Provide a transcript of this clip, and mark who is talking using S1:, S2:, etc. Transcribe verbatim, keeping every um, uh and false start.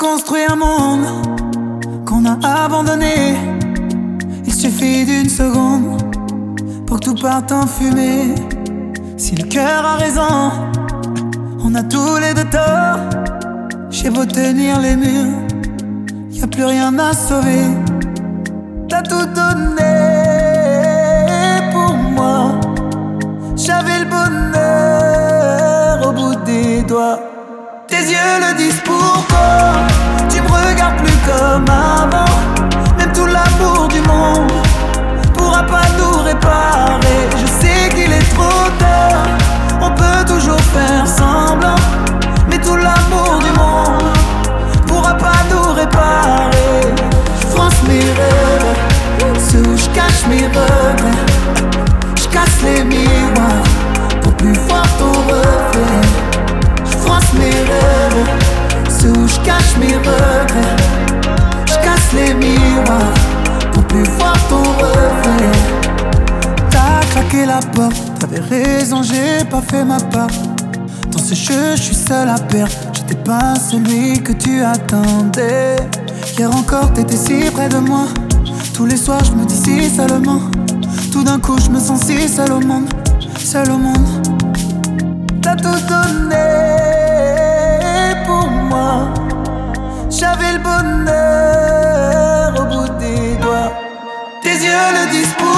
S1: construit un monde qu'on a abandonné. Il suffit d'une seconde pour que tout parte en fumée. Si le cœur a raison, on a tous les deux tort. J'ai beau tenir les murs, y'a plus rien à sauver. T'as tout donné pour moi. J'avais le bonheur au bout des doigts. Tes yeux le disent pourquoi tu me regardes plus comme avant. Même tout l'amour du monde pourra pas nous réparer. Je sais qu'il est trop tard, on peut toujours faire semblant, mais tout l'amour du monde pourra pas nous réparer. Je fronce mes rêves, sous je cache mes regrets. Je casse les miroirs pour plus voir ton reflet. Je fronce mes rêves, sous je cache mes regrets. Je casse les miroirs pour plus voir ton reflet. T'as claqué la porte, t'avais raison, j'ai pas fait ma part. Dans ce jeu, je suis seul à perdre. J'étais pas celui que tu attendais. Hier encore, t'étais si près de moi. Tous les soirs, je me dis si seulement. Tout d'un coup, je me sens si seul au monde. Seul au monde. T'as tout donné pour moi. J'avais le bonheur au bout des doigts. Tes yeux le disent pour